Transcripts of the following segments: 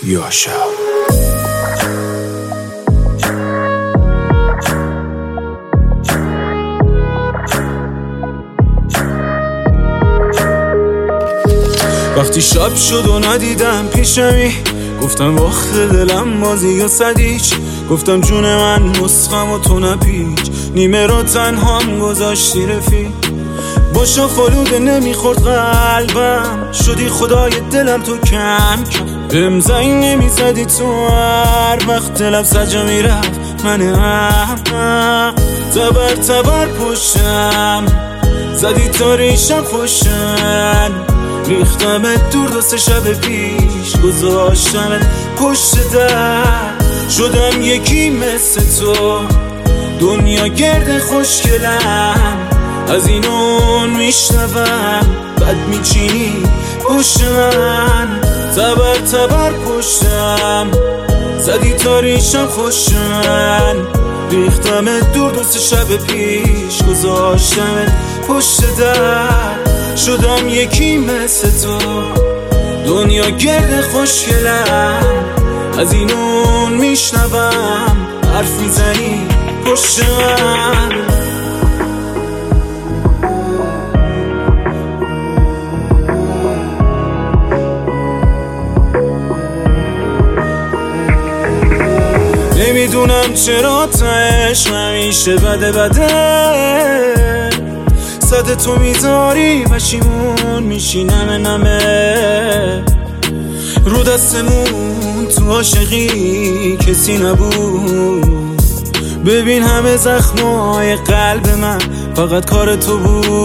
یاشا. وقتی شب شد و ندیدم پیشمی، گفتم وقت دلم بازی و صدیچ، گفتم جون من مسخم و تو نپیچ، نیمه رو تنها هم گذاشتی رفیق، با شافالوده نمیخورد قلبم، شدی خدای دلم تو کم کم، بهم زنگ نمیزدی تو هر وقت دلم سجا میرفت، من احمق تبر تبر پشتم زدی تا ریشم خوشن، ریختمت دور دو سه شب پیش، گذاشتمت پشت در، شدم یکی مثل تو، دنیا گرد خوشگلم، از این اون میشنوم بد میچینی پشت من، تبر تبر پشتم زدی تا ریشم خوشن، ریختمت دور دو سه شب پیش، گذاشتمت پشت در، شدم یکی مثل تو، دنیا گرد خوشگلم، از این اون میشنوم حرف میزنی پشت من. نمیدونم چرا تاش همیشه بده بده، صد تو میذاری پشیمون میشی نمه نمه، رو دستمون تو عاشقی کسی نبود، ببین همه زخمای قلب من فقط کار تو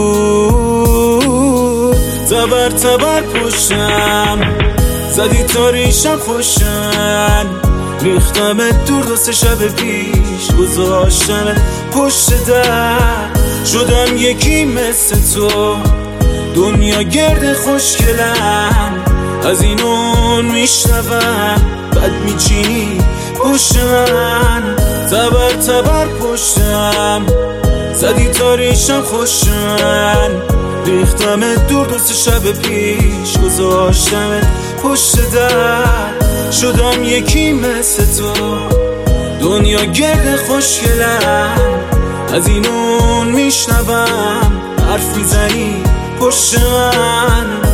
بود، تبر تبر پشتم زدی تا ریشم خوشن، ریختمت دور دو سه شب پیش، گذاشتمت پشت در، شدم یکی مثل تو، دنیا گرد خوشگلم، از این اون میشنوم بد میچینی پشت من، تبر تبر پشتم زدی تا ریشم خوشن، ریختمت دور دو سه شب پیش، گذاشتمت پشت در، شدم یکی مثل تو، دنیا گرد خوشگلم، از این اون میشنوم حرف میزنی پشت من.